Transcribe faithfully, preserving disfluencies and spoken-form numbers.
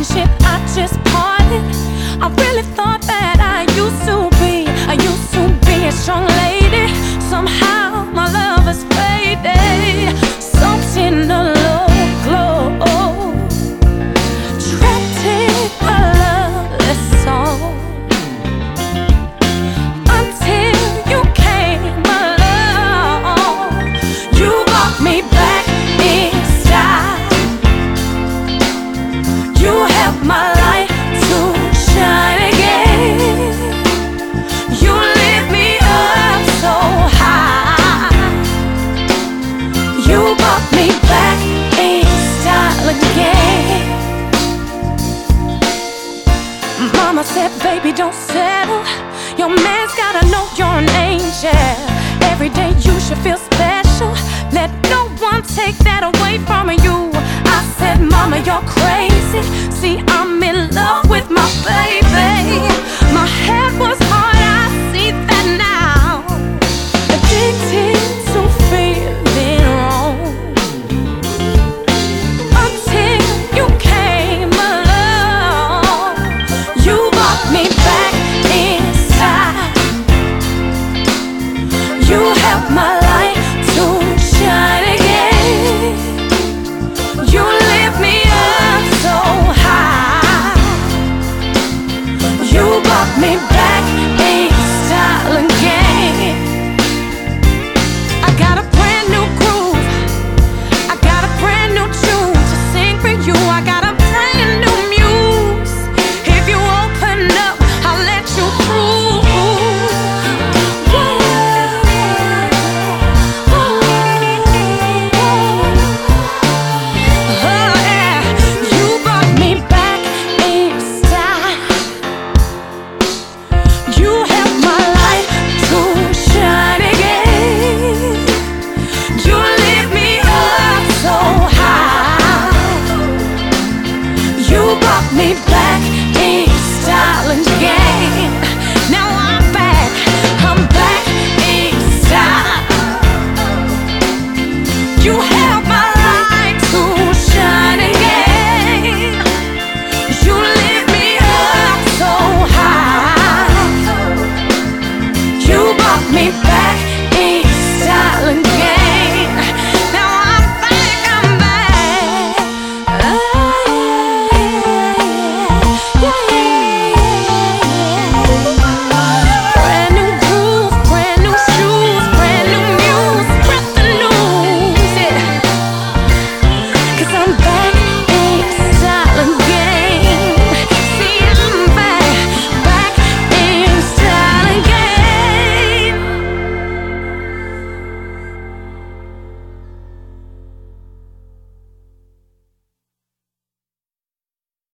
relationship I just parted. I really thought that I used to be, I used to be a strong lady. Somehow my love has faded, soaked in a low glow, trapped in a loveless song. Until you came along, you brought me back in style. You helped my light to shine again. You lift me up so high. You brought me back in style again. Mama said, baby, don't settle. Your man's gotta know you're an angel. Every day you should feel special. Let no one take that away from you. I said, Mama, you're crazy. See, I'm in love with my baby. My head was hard, I see that now. Addicted to feeling wrong. Until you came along, you brought me back inside. You helped my light to shine again. You lift me up so high. You brought me back.